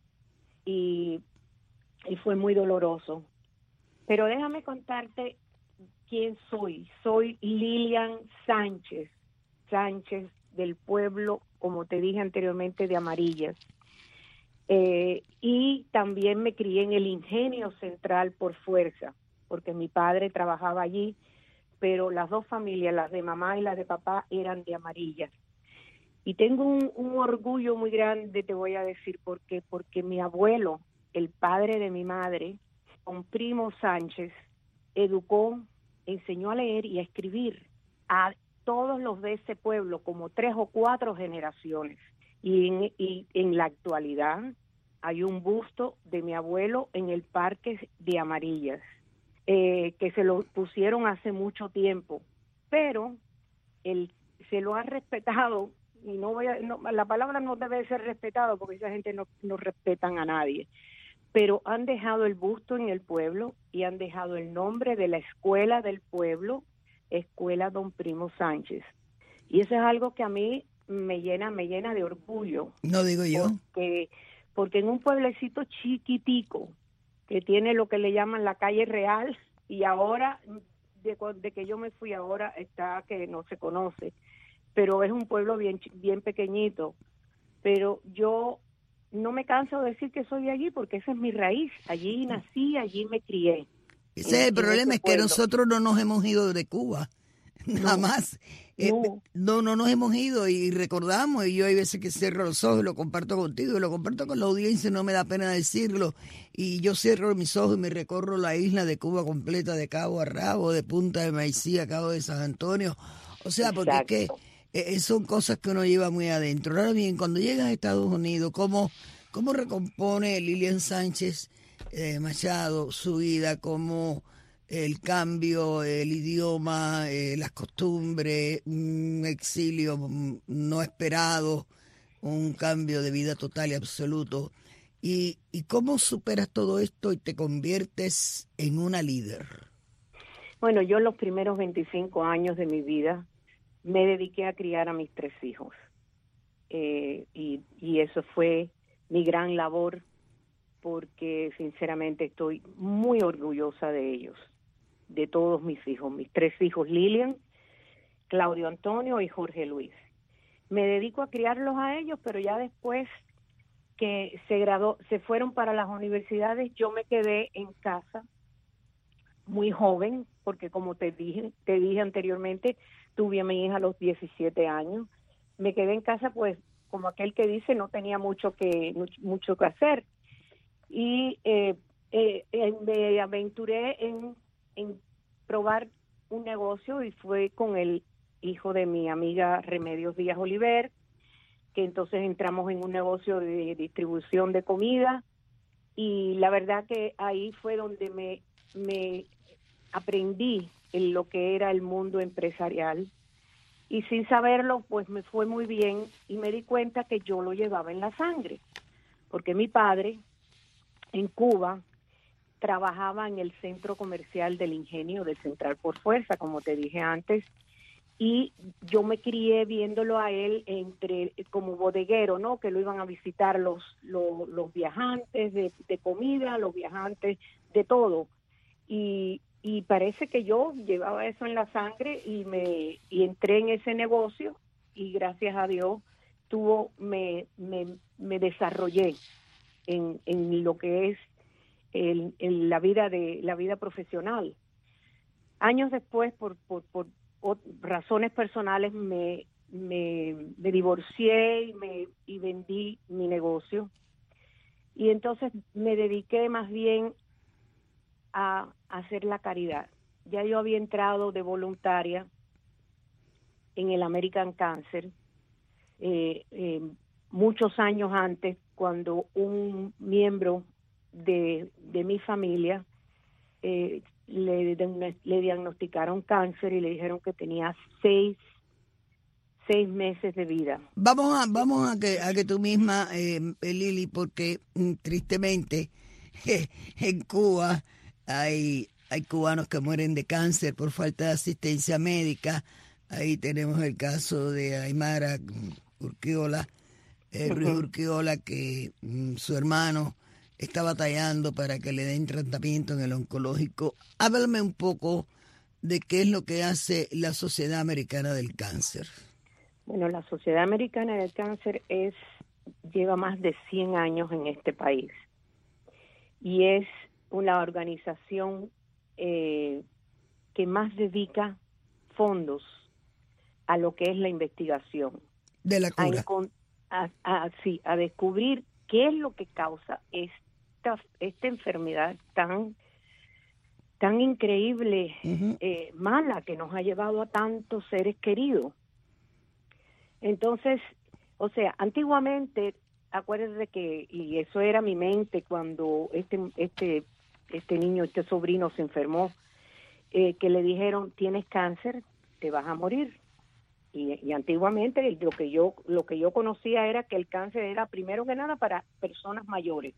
y, y fue muy doloroso. Pero déjame contarte quién soy. Soy Lilian Sánchez, Sánchez del pueblo, como te dije anteriormente, de Amarillas. Eh, y también me crié en el Ingenio Central por fuerza, porque mi padre trabajaba allí, pero las dos familias, las de mamá y las de papá, eran de Amarillas. Y tengo un, un orgullo muy grande, te voy a decir por qué, porque mi abuelo, el padre de mi madre, don Primo Sánchez, educó, enseñó a leer y a escribir a todos los de ese pueblo, como tres o cuatro generaciones. Y en, y en la actualidad hay un busto de mi abuelo en el Parque de Amarillas, eh, que se lo pusieron hace mucho tiempo, pero él se lo ha respetado, y no voy a, no, la palabra no debe ser respetado porque esa gente no, no respetan a nadie, pero han dejado el busto en el pueblo y han dejado el nombre de la escuela del pueblo, Escuela Don Primo Sánchez. Y eso es algo que a mí me llena, me llena de orgullo. No digo yo. Porque, porque en un pueblecito chiquitico, que tiene lo que le llaman la calle real, y ahora, de, de que yo me fui ahora, está que no se conoce, pero es un pueblo bien, bien pequeñito. Pero yo no me canso de decir que soy de allí, porque esa es mi raíz. Allí nací, allí me crié. Ese es el problema, es que nosotros no nos hemos ido de Cuba, nada más. No. Eh, no, no nos hemos ido y recordamos, y yo hay veces que cierro los ojos y lo comparto contigo, y lo comparto con la audiencia, no me da pena decirlo, y yo cierro mis ojos y me recorro la isla de Cuba completa, de cabo a rabo, de Punta de Maicí a Cabo de San Antonio, o sea, porque Exacto. es que eh, son cosas que uno lleva muy adentro. Ahora bien, cuando llegas a Estados Unidos, ¿cómo, cómo recompone Lilian Sánchez eh, Machado su vida? ¿Cómo el cambio, el idioma, eh, las costumbres, un exilio no esperado, un cambio de vida total y absoluto? ¿Y, y cómo superas todo esto y te conviertes en una líder? Bueno, yo en los primeros veinticinco años de mi vida me dediqué a criar a mis tres hijos. Eh, y, y eso fue mi gran labor, porque sinceramente estoy muy orgullosa de ellos, de todos mis hijos, mis tres hijos, Lilian, Claudio Antonio y Jorge Luis. Me dedico a criarlos a ellos, pero ya después que se graduó, se fueron para las universidades, yo me quedé en casa muy joven, porque como te dije, te dije anteriormente, tuve a mi hija a los diecisiete años. Me quedé en casa, pues, como aquel que dice, no tenía mucho que mucho que hacer. Y eh, eh, eh, me aventuré en en probar un negocio, y fue con el hijo de mi amiga Remedios Díaz Oliver, que entonces entramos en un negocio de distribución de comida, y la verdad que ahí fue donde me, me aprendí en lo que era el mundo empresarial, y sin saberlo pues me fue muy bien, y me di cuenta que yo lo llevaba en la sangre, porque mi padre en Cuba trabajaba en el centro comercial del Ingenio del Central por fuerza, como te dije antes, y yo me crié viéndolo a él entre como bodeguero, ¿no? Que lo iban a visitar los los, los viajantes de, de comida, los viajantes de todo, y, y parece que yo llevaba eso en la sangre, y me y entré en ese negocio, y gracias a Dios tuvo me me, me desarrollé en, en lo que es En, en la vida de la vida profesional. Años después, por, por, por, por razones personales, me, me, me divorcié y, me, y vendí mi negocio. Y entonces me dediqué más bien a, a hacer la caridad. Ya yo había entrado de voluntaria en el American Cancer eh, eh, muchos años antes, cuando un miembro de, de mi familia eh, le, le diagnosticaron cáncer y le dijeron que tenía seis, seis meses de vida. Vamos a, vamos a que, a que tú misma, eh, Lili, porque mm, tristemente eh, en Cuba hay, hay cubanos que mueren de cáncer por falta de asistencia médica. Ahí tenemos el caso de Aymara Urquiola, eh, Ruiz Uh-huh. Urquiola, que mm, su hermano está batallando para que le den tratamiento en el oncológico. Háblame un poco de qué es lo que hace la Sociedad Americana del Cáncer. Bueno, la Sociedad Americana del Cáncer es lleva más de cien años en este país y es una organización eh, que más dedica fondos a lo que es la investigación. De la cura. A, a, a, sí, a descubrir qué es lo que causa esta, esta enfermedad tan, tan increíble, Uh-huh. eh, mala, que nos ha llevado a tantos seres queridos. Entonces, o sea, antiguamente, acuérdense que, y eso era mi mente cuando este este este niño, este sobrino se enfermó, eh, que le dijeron, tienes cáncer, te vas a morir. Y, y antiguamente lo que yo lo que yo conocía era que el cáncer era primero que nada para personas mayores,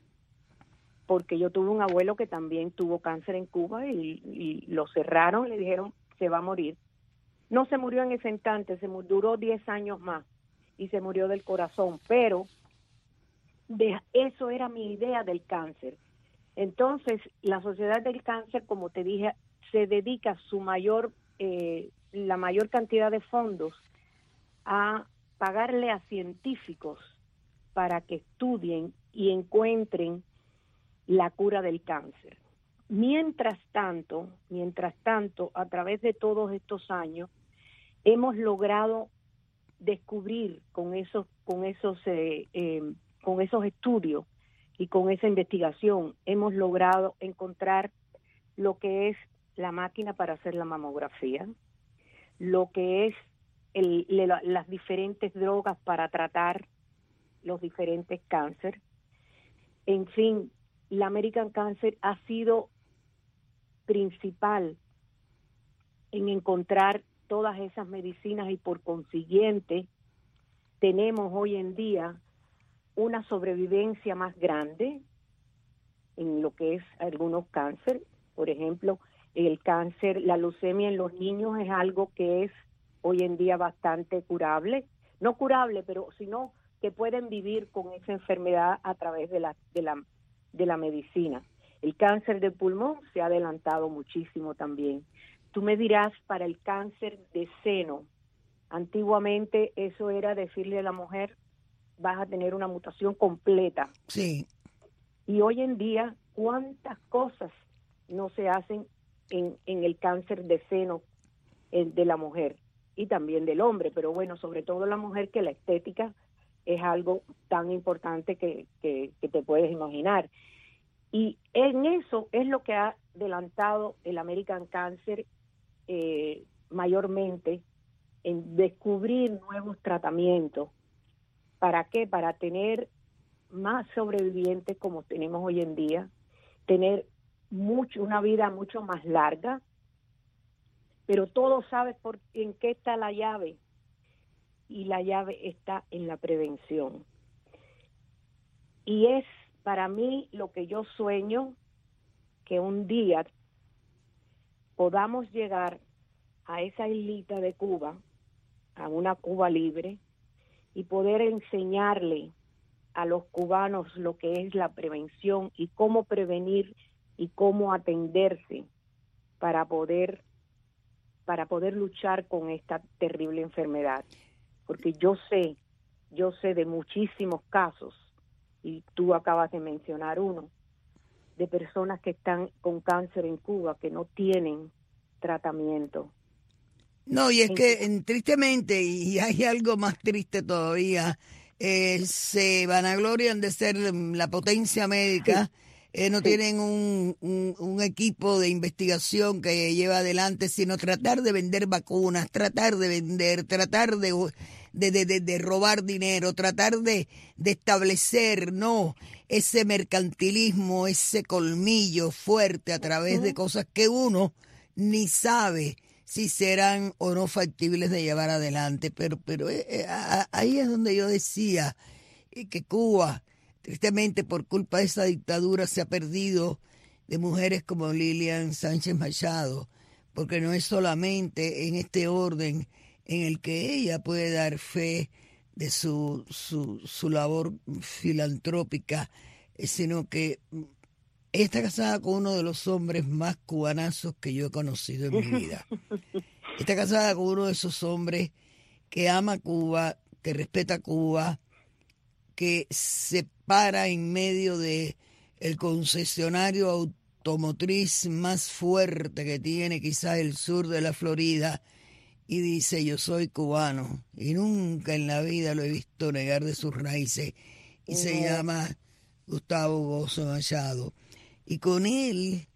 porque yo tuve un abuelo que también tuvo cáncer en Cuba y, y lo cerraron, le dijeron, se va a morir. No se murió en ese instante, se mu- duró diez años más y se murió del corazón, pero de, eso era mi idea del cáncer. Entonces, la Sociedad del Cáncer, como te dije, se dedica su mayor, eh, la mayor cantidad de fondos a pagarle a científicos para que estudien y encuentren la cura del cáncer. Mientras tanto, mientras tanto, a través de todos estos años, hemos logrado descubrir con esos, con esos, eh, eh, con esos estudios y con esa investigación, hemos logrado encontrar lo que es la máquina para hacer la mamografía, lo que es el, le, las diferentes drogas para tratar los diferentes cánceres. En fin, la American Cancer ha sido principal en encontrar todas esas medicinas y por consiguiente tenemos hoy en día una sobrevivencia más grande en lo que es algunos cánceres. Por ejemplo, el cáncer, la leucemia en los niños es algo que es hoy en día bastante curable, no curable, pero sino que pueden vivir con esa enfermedad a través de la de la de la medicina. El cáncer de pulmón se ha adelantado muchísimo también. Tú me dirás, para el cáncer de seno, antiguamente eso era decirle a la mujer, vas a tener una mutación completa. Sí. Y hoy en día, ¿cuántas cosas no se hacen en, en el cáncer de seno eh, de la mujer? Y también del hombre, pero bueno, sobre todo la mujer, que la estética es algo tan importante que, que, que te puedes imaginar. Y en eso es lo que ha adelantado el American Cancer eh, mayormente, en descubrir nuevos tratamientos. ¿Para qué? Para tener más sobrevivientes como tenemos hoy en día, tener mucho, una vida mucho más larga, pero todo sabes por en qué está la llave, y la llave está en la prevención. Y es para mí lo que yo sueño, que un día podamos llegar a esa islita de Cuba, a una Cuba libre, y poder enseñarle a los cubanos lo que es la prevención y cómo prevenir y cómo atenderse para poder para poder luchar con esta terrible enfermedad. Porque yo sé, yo sé de muchísimos casos, y tú acabas de mencionar uno, de personas que están con cáncer en Cuba que no tienen tratamiento. No, y es que en, tristemente, y hay algo más triste todavía, eh, se vanaglorian de ser la potencia médica, sí. eh, no sí. tienen un, un, un equipo de investigación que lleva adelante, sino tratar de vender vacunas, tratar de vender, tratar de, de, de, de, de robar dinero, tratar de, de establecer, no, ese mercantilismo, ese colmillo fuerte a través de cosas que uno ni sabe si serán o no factibles de llevar adelante. Pero, pero eh, a, ahí es donde yo decía eh, que Cuba, tristemente por culpa de esa dictadura, se ha perdido de mujeres como Lilian Sánchez Machado, porque no es solamente en este orden en el que ella puede dar fe de su, su, su labor filantrópica, sino que ella está casada con uno de los hombres más cubanazos que yo he conocido en mi vida. Está casada con uno de esos hombres que ama Cuba, que respeta Cuba, que se para en medio de el concesionario automotriz más fuerte que tiene quizás el sur de la Florida, y dice: yo soy cubano, y nunca en la vida lo he visto negar de sus raíces, y uh-huh. se llama Gustavo Gozo Machado. Y con él,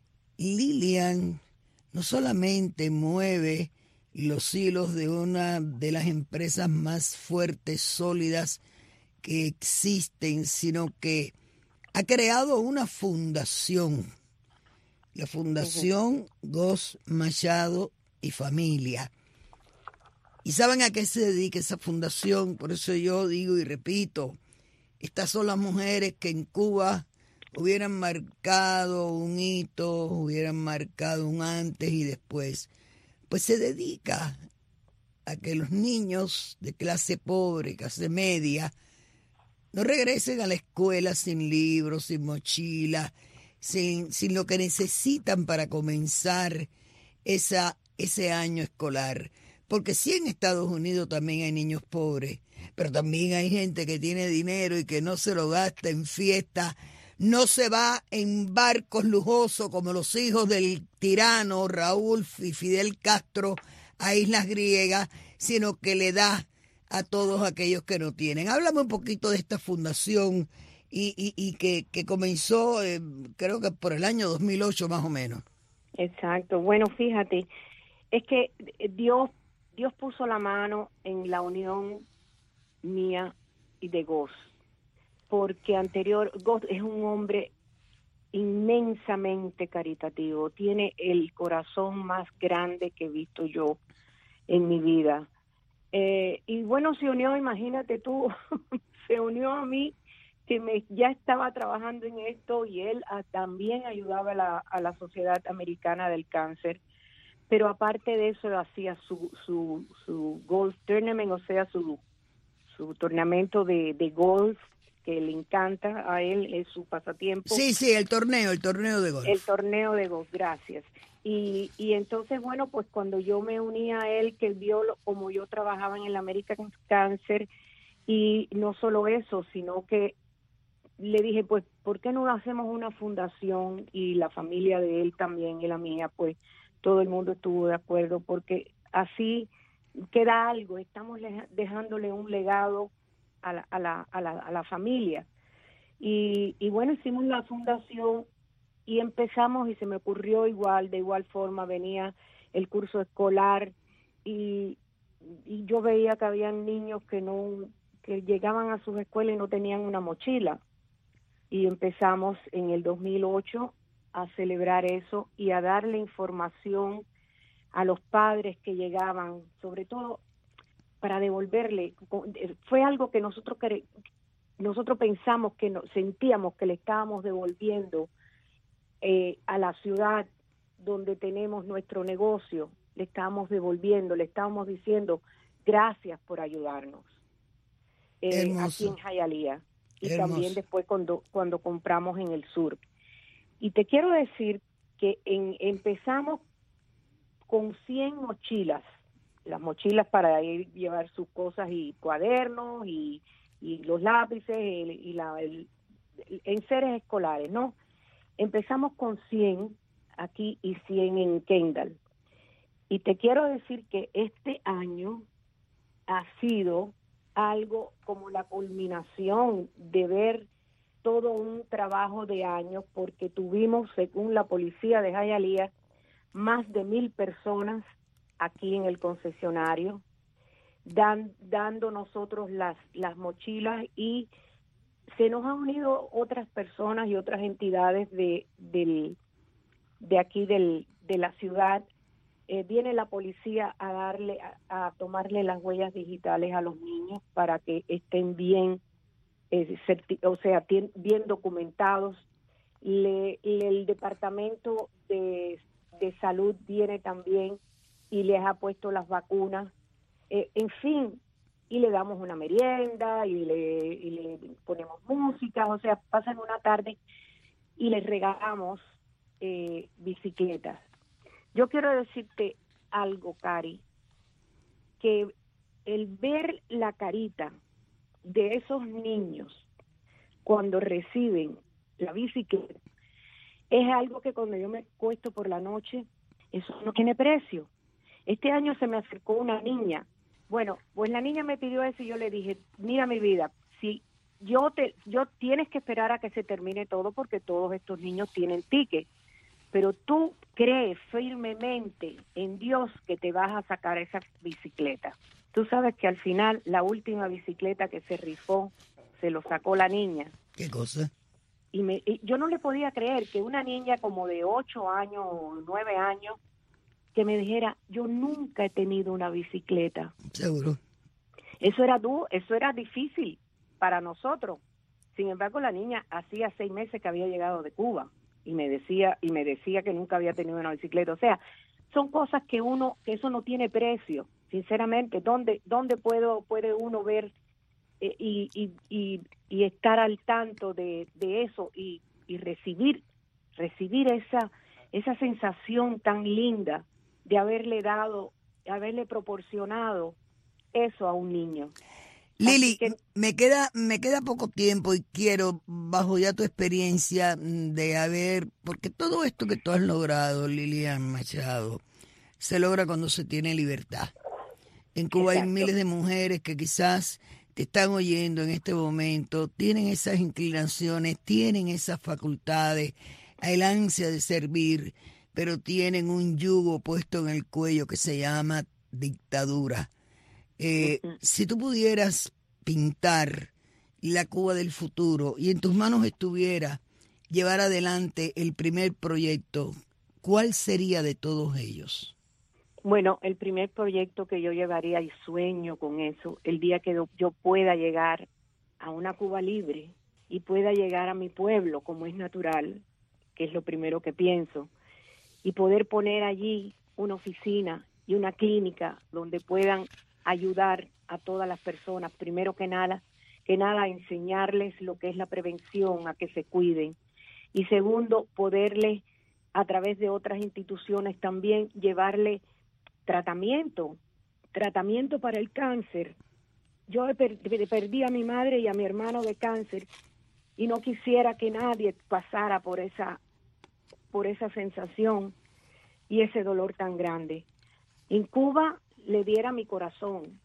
Lilian no solamente mueve los hilos de una de las empresas más fuertes, sólidas que existen, sino que ha creado una fundación, la Fundación uh-huh. Goz Machado y Familia. ¿Y saben a qué se dedica esa fundación? Por eso yo digo y repito, estas son las mujeres que en Cuba hubieran marcado un hito, hubieran marcado un antes y después. Pues se dedica a que los niños de clase pobre, clase media, no regresen a la escuela sin libros, sin mochila, sin, sin lo que necesitan para comenzar esa, ese año escolar. Porque sí, en Estados Unidos también hay niños pobres, pero también hay gente que tiene dinero y que no se lo gasta en fiestas, no se va en barcos lujosos como los hijos del tirano Raúl y Fidel Castro a islas griegas, sino que le da a todos aquellos que no tienen. Háblame un poquito de esta fundación y, y, y que, que comenzó, eh, creo que por el año dos mil ocho más o menos. Exacto. Bueno, fíjate, es que Dios, Dios puso la mano en la unión mía y de Goz, porque anterior, Goz es un hombre inmensamente caritativo, tiene el corazón más grande que he visto yo en mi vida. Eh, y bueno, se unió, imagínate tú, se unió a mí, que me ya estaba trabajando en esto, y él a, también ayudaba a la, a la Sociedad Americana del Cáncer, pero aparte de eso hacía su su su golf tournament, o sea, su su torneo de, de golf, que le encanta a él, es su pasatiempo. Sí, sí, el torneo, el torneo de golf. El torneo de golf, gracias. Y, y entonces, bueno, pues cuando yo me uní a él, que él vio lo, como yo trabajaba en el American Cancer, y no solo eso, sino que le dije, pues, ¿por qué no hacemos una fundación? Y la familia de él también y la mía, pues, todo el mundo estuvo de acuerdo, porque así queda algo, estamos dejándole un legado a la, a la, a la, a la familia. Y, y bueno, hicimos la fundación y empezamos, y se me ocurrió igual, de igual forma, venía el curso escolar, y, y yo veía que había niños que no, que llegaban a sus escuelas y no tenían una mochila. Y empezamos en el dos mil ocho a celebrar eso y a darle información a los padres que llegaban, sobre todo para devolverle. Fue algo que nosotros nosotros pensamos, que no, sentíamos que le estábamos devolviendo eh, a la ciudad donde tenemos nuestro negocio, le estábamos devolviendo, le estábamos diciendo gracias por ayudarnos eh, aquí en Hialeah, y Hermoso. También después cuando cuando compramos en el sur. Y te quiero decir que en, empezamos con cien mochilas, las mochilas para ir llevar sus cosas y cuadernos y, y los lápices y, y la, el, el enseres escolares, ¿no? Empezamos con cien aquí y cien en Kendall. Y te quiero decir que este año ha sido algo como la culminación de ver todo un trabajo de años, porque tuvimos, según la policía de Hialeah, más de mil personas aquí en el concesionario. dan, dando nosotros las, las mochilas, y se nos han unido otras personas y otras entidades de, del, de aquí del, de la ciudad. Eh, viene la policía a darle, a, a tomarle las huellas digitales a los niños para que estén bien, eh, certi- o sea, tien, bien documentados. Le, le, el departamento de, de salud viene también y les ha puesto las vacunas, eh, en fin, y le damos una merienda y le, y le ponemos música, o sea, pasan una tarde y les regalamos eh, bicicletas. Yo quiero decirte algo, Cari, que el ver la carita de esos niños cuando reciben la bicicleta es algo que cuando yo me acuesto por la noche, eso no tiene precio. Este año se me acercó una niña. Bueno, pues la niña me pidió eso y yo le dije, mira mi vida, si yo te, yo tienes que esperar a que se termine todo porque todos estos niños tienen ticket. Pero tú crees firmemente en Dios que te vas a sacar esa bicicleta. Tú sabes que al final la última bicicleta que se rifó se lo sacó la niña. ¿Qué cosa? Y, me, y yo no le podía creer que una niña como de ocho años o nueve años que me dijera, yo nunca he tenido una bicicleta. Seguro. Eso era duro, eso era difícil para nosotros. Sin embargo, la niña hacía seis meses que había llegado de Cuba. y me decía y me decía que nunca había tenido una bicicleta. O sea, son cosas que uno, que eso no tiene precio, sinceramente. ¿Dónde, dónde puedo, puede uno ver eh, y, y, y, y estar al tanto de, de eso y, y recibir, recibir esa, esa sensación tan linda de haberle dado, haberle proporcionado eso a un niño? Lili, que, me queda me queda poco tiempo y quiero, bajo ya tu experiencia de haber, porque todo esto que tú has logrado, Lilian Machado, se logra cuando se tiene libertad. En Cuba Exacto. hay miles de mujeres que quizás te están oyendo en este momento, tienen esas inclinaciones, tienen esas facultades, el ansia de servir, pero tienen un yugo puesto en el cuello que se llama dictadura. Eh, uh-huh. Si tú pudieras pintar la Cuba del futuro y en tus manos estuviera llevar adelante el primer proyecto, ¿cuál sería de todos ellos? Bueno, el primer proyecto que yo llevaría y sueño con eso, el día que yo pueda llegar a una Cuba libre y pueda llegar a mi pueblo como es natural, que es lo primero que pienso, y poder poner allí una oficina y una clínica donde puedan ayudar a todas las personas, primero que nada, que nada, a enseñarles lo que es la prevención, a que se cuiden. Y segundo, poderles, a través de otras instituciones también, llevarle tratamiento, tratamiento para el cáncer. Yo per- perdí a mi madre y a mi hermano de cáncer y no quisiera que nadie pasara por esa, por esa sensación y ese dolor tan grande. En Cuba le diera mi corazón,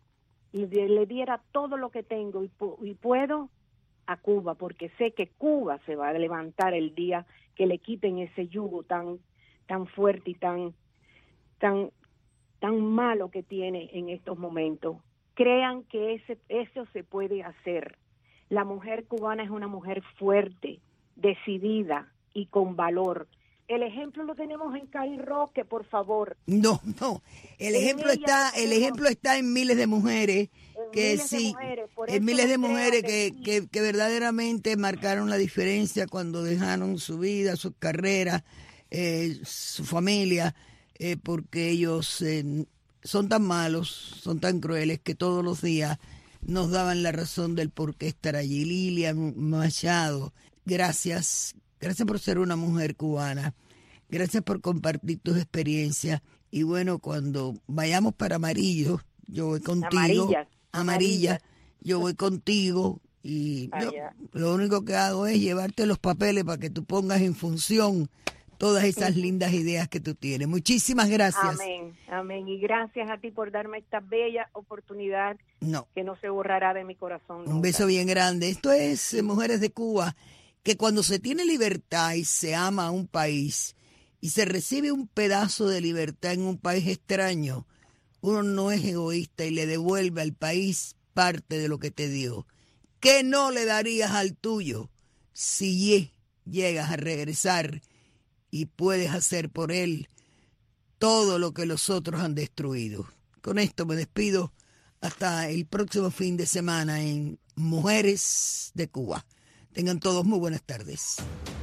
y le diera todo lo que tengo y, pu- y puedo a Cuba, porque sé que Cuba se va a levantar el día que le quiten ese yugo tan tan fuerte y tan tan tan malo que tiene en estos momentos. Crean que ese eso se puede hacer. La mujer cubana es una mujer fuerte, decidida y con valor. El ejemplo lo tenemos en Cari Roque, por favor. No, no. El En ejemplo ella está, el tenemos- ejemplo está en miles de mujeres En que miles de sí, mujeres, por en eso miles de creo mujeres que que, sí. que, que verdaderamente marcaron la diferencia cuando dejaron su vida, sus carreras, eh, su familia, eh, porque ellos eh, son tan malos, son tan crueles que todos los días nos daban la razón del por qué estar allí. Lilian Machado, gracias, gracias por ser una mujer cubana. Gracias por compartir tus experiencias. Y bueno, cuando vayamos para Amarillo, yo voy contigo. Amarillas, Amarilla, amarillas. yo voy contigo. Y yo, Allá. lo único que hago es llevarte los papeles para que tú pongas en función todas esas lindas ideas que tú tienes. Muchísimas gracias. Amén, amén. Y gracias a ti por darme esta bella oportunidad No, que no se borrará de mi corazón un nunca. beso bien grande. Esto es eh, Mujeres de Cuba, que cuando se tiene libertad y se ama a un país y se recibe un pedazo de libertad en un país extraño, uno no es egoísta y le devuelve al país parte de lo que te dio. ¿Qué no le darías al tuyo si llegas a regresar y puedes hacer por él todo lo que los otros han destruido? Con esto me despido hasta el próximo fin de semana en Mujeres de Cuba. Tengan todos muy buenas tardes.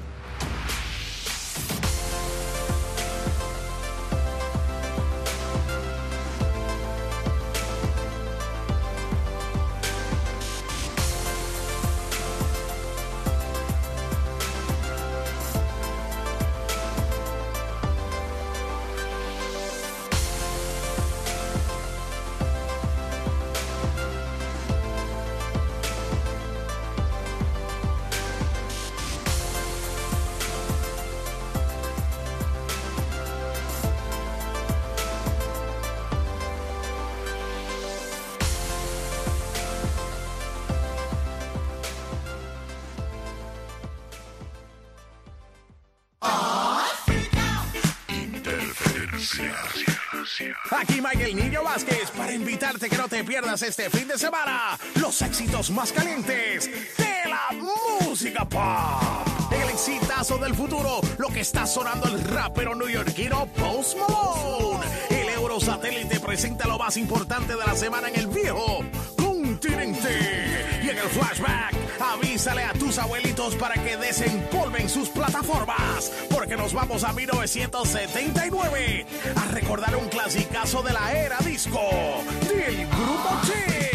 Aquí Mike el Niño Vázquez para invitarte que no te pierdas este fin de semana los éxitos más calientes de la música pop. En el exitazo del futuro, lo que está sonando el rapero neoyorquino Post Malone. El Eurosatélite presenta lo más importante de la semana en el viejo continente. Y en el flashback, avísale a tus abuelitos para que desempolven sus plataformas, porque nos vamos a mil novecientos setenta y nueve a recordar un clasicazo de la era disco del Grupo Chic.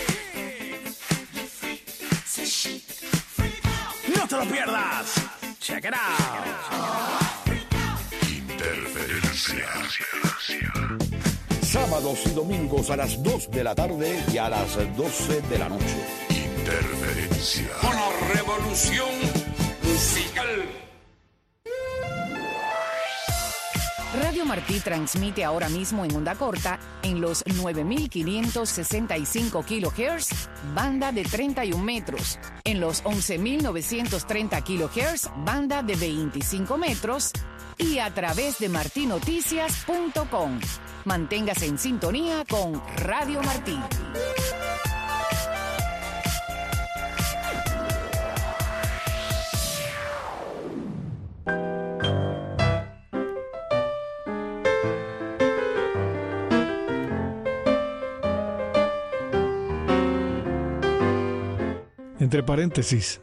No te lo pierdas. Check it out. Interferencia. Sábados y domingos a las dos de la tarde y a las doce de la noche. Interferencia. Una revolución musical. Radio Martí transmite ahora mismo en onda corta en los nueve mil quinientos sesenta y cinco kilohertz, banda de treinta y un metros, en los once mil novecientos treinta kilohertz, banda de veinticinco metros, y a través de marti noticias punto com. Manténgase en sintonía con Radio Martí. Entre paréntesis.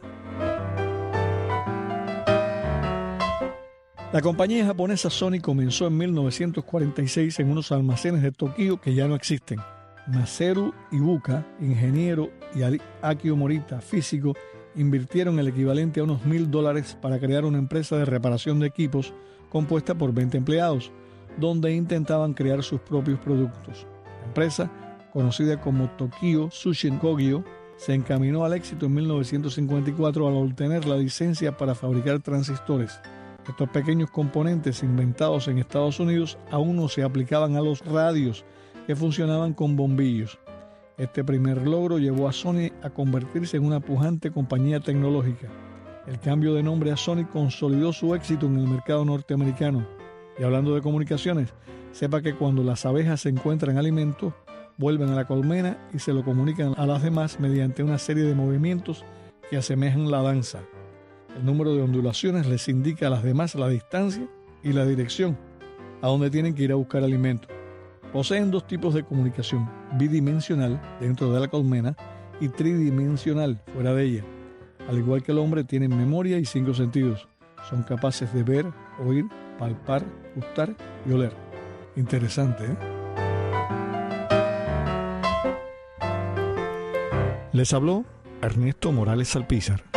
La compañía japonesa Sony comenzó en mil novecientos cuarenta y seis en unos almacenes de Tokio que ya no existen. Masaru Ibuka, ingeniero, y Akio Morita, físico, invirtieron el equivalente a unos mil dólares para crear una empresa de reparación de equipos compuesta por veinte empleados, donde intentaban crear sus propios productos. La empresa, conocida como Tokyo Tsushin Kogyo, se encaminó al éxito en mil novecientos cincuenta y cuatro al obtener la licencia para fabricar transistores. Estos pequeños componentes inventados en Estados Unidos aún no se aplicaban a los radios, que funcionaban con bombillos. Este primer logro llevó a Sony a convertirse en una pujante compañía tecnológica. El cambio de nombre a Sony consolidó su éxito en el mercado norteamericano. Y hablando de comunicaciones, sepa que cuando las abejas se encuentran alimento, vuelven a la colmena y se lo comunican a las demás mediante una serie de movimientos que asemejan la danza. El número de ondulaciones les indica a las demás la distancia y la dirección a donde tienen que ir a buscar alimento. Poseen dos tipos de comunicación: bidimensional dentro de la colmena y tridimensional fuera de ella. Al igual que el hombre, tienen memoria y cinco sentidos. Son capaces de ver, oír, palpar, gustar y oler. Interesante, ¿eh? Les habló Ernesto Morales Alpizar.